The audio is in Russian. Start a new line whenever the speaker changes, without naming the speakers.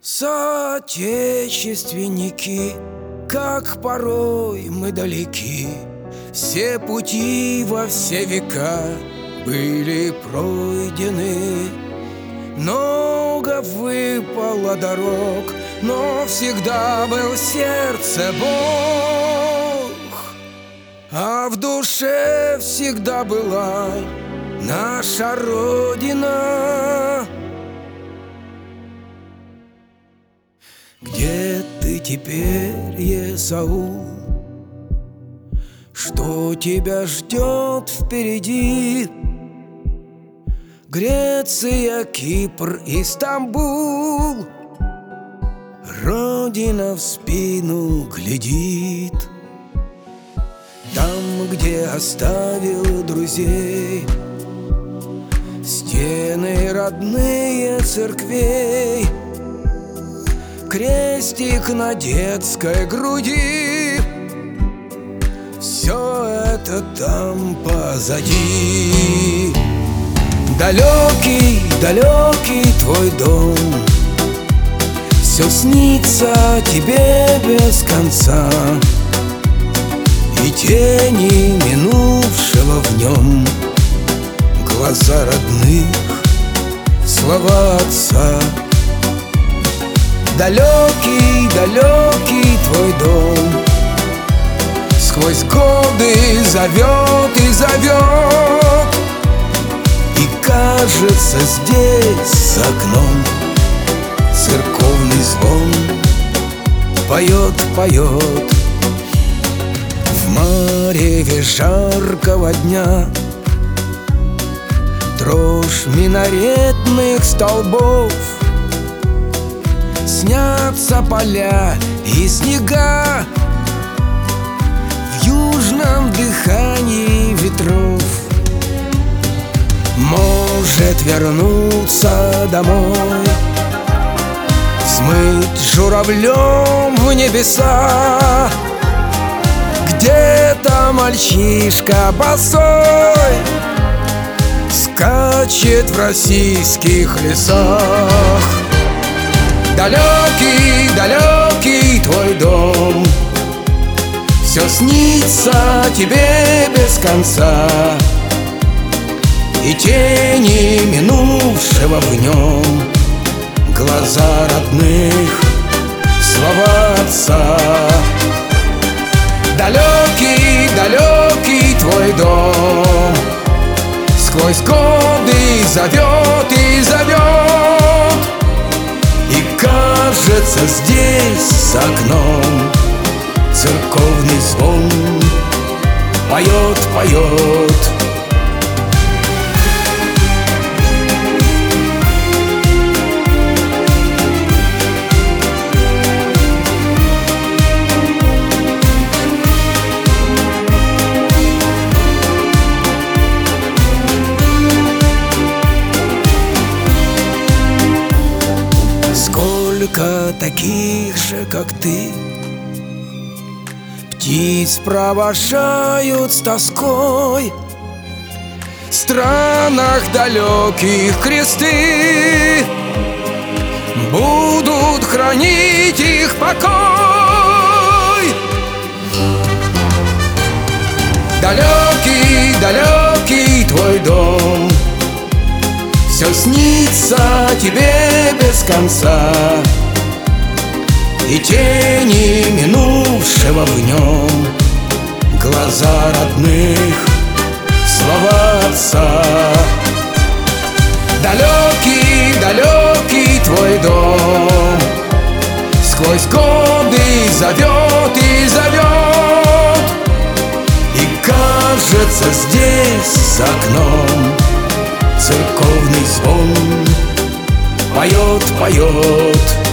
Соотечественники, как порой мы далеки, все пути во все века были пройдены. Много выпало дорог, но всегда был в сердце Бог, а в душе всегда была наша Родина. Где ты теперь, Есаул? Что тебя ждет впереди? Греция, Кипр, Истамбул, Родина в спину глядит. Там, где оставил друзей, стены родные церквей, крестик на детской груди, все это там позади. Далекий, далекий твой дом, все снится тебе без конца, и тени минувшего в нем, глаза родных, слова отца. Далекий, далекий твой дом сквозь годы зовет и зовет, и кажется, здесь за окном церковный звон поет, поет. В мареве жаркого дня дрожь минаретных столбов, снятся поля и снега в южном дыхании ветров. Может вернуться домой, смыть журавлем в небеса. Где-то мальчишка босой скачет в российских лесах. Далекий, далекий твой дом, все снится тебе без конца, и тени минувшего в нем, глаза родных, слова отца. Далекий, далекий твой дом сквозь годы зовет и зовет, и кажется, здесь за окном церковный звон поет, поет. Сколько таких же, как ты, птиц провожают с тоской, в странах далеких кресты будут хранить их покой. Далекий, далекий твой дом, все снится тебе без конца, и тени минувшего в нем, глаза родных, слова отца. Далекий, далекий твой дом сквозь годы зовет и зовет, и кажется, здесь за окном церковный звон поет, поет.